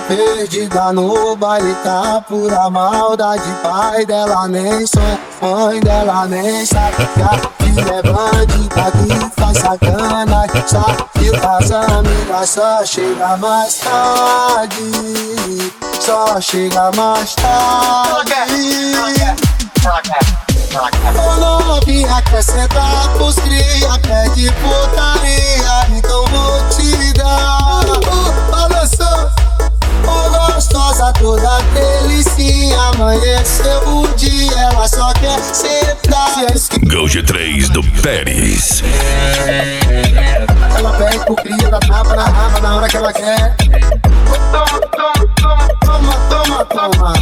Perdida no baile, tá pura maldade. Pai dela nem sonha, mãe dela nem sabe que a filha é bandida que faz sacanagem. Saiu das amigas, só chega mais tarde. Só chega mais tarde. Ô novinha, quer sentar pros cria, pede putaria, então vou te dar. Balançou, ô gostosa, toda delicinha. Amanheceu o dia, ela só quer sentar. Gol de 3 do Pérez. Ela pede pro cria, dá tapa na raba na hora que ela quer. Toma, toma, toma.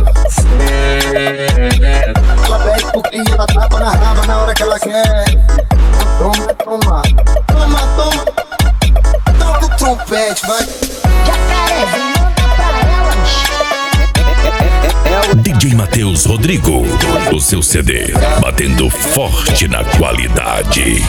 Ela pede pro cria, dá tapa na raba na hora que ela quer. Toma, toma, toma, toma. Toca o trompete, vai. Jacarezinho da praia. DJ Matheus Rodrigo, o seu CD, batendo forte na qualidade.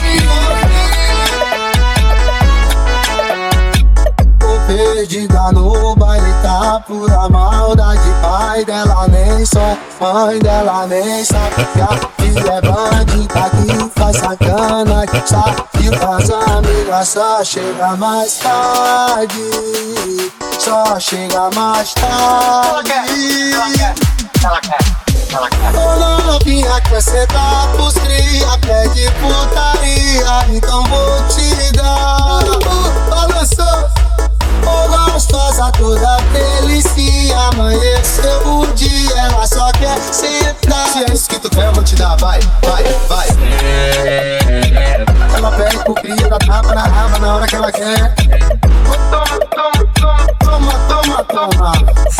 Perdida no baile, tá pura maldade. Pai dela nem sonha, mãe dela nem sabe que a filha é bandida que faz sacanagem. Saiu das amigas, só chega mais tarde. Só chega mais tarde. Ô novinha, quer sentar pros cria, pede putaria, então vou te dar. Balançou, ô gostosa, toda delicinha. Amanheceu o dia, ela só quer sentar. Se é isso que tu quer, eu vou te dar, vai, vai, vai. Ela pede pro cria, dá tapa na raba na hora que ela quer. Toma, toma, toma, toma, toma.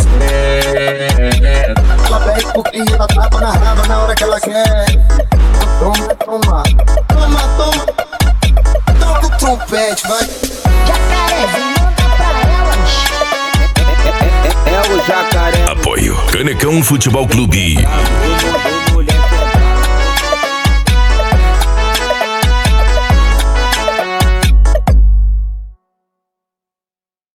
Ela pede pro cria, dá tapa na raba na hora que ela quer. Toma, toma, toma, toma. Toca o trompete, vai. Jacarezinho da praia. É o jacaré. Apoio Canecão Futebol Clube.